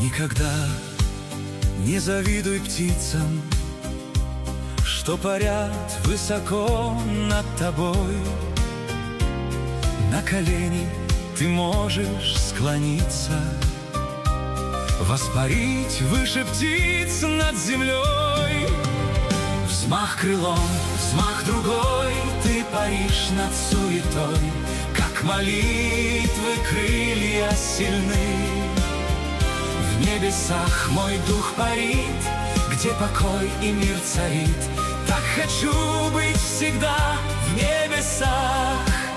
Никогда не завидуй птицам, что парят высоко над тобой. На колени ты можешь склониться, воспарить выше птиц над землей. Взмах крылом, взмах другой, ты паришь над суетой, как молитвы крылья сильны. В небесах мой дух парит, где покой и мир царит. Так хочу быть всегда в небесах.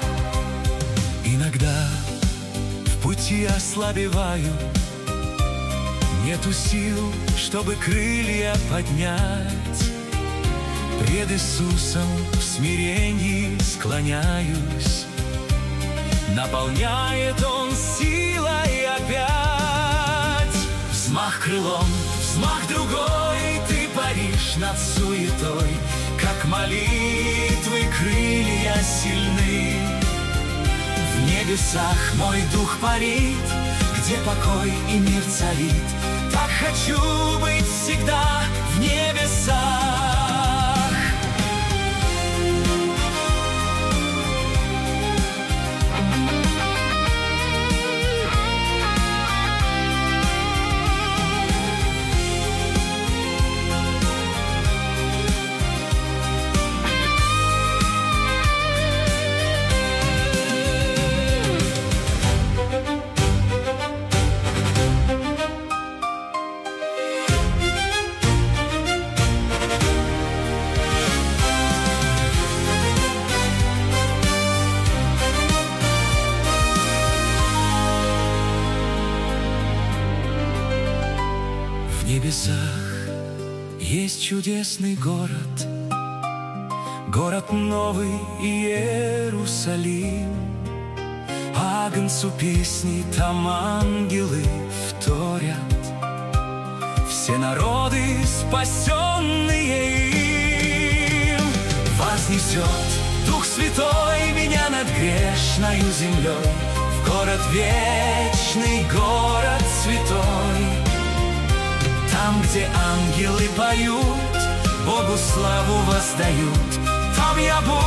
Иногда в пути ослабеваю, нету сил, чтобы крылья поднять. Пред Иисусом в смирении склоняюсь, наполняет Он силой опять. Взмах крылом, взмах другой, ты паришь над суетой, как молитвы крылья сильны. В небесах мой дух парит, где покой и мир царит. Так хочу быть всегда в небесах. В небесах есть чудесный город, город новый Иерусалим. Агнцу песни там ангелы вторят, все народы, спасенные им. Вознесет Дух Святой меня над грешною землей в город вечный, город святой. Там, где ангелы поют, Богу славу воздают, там я буду.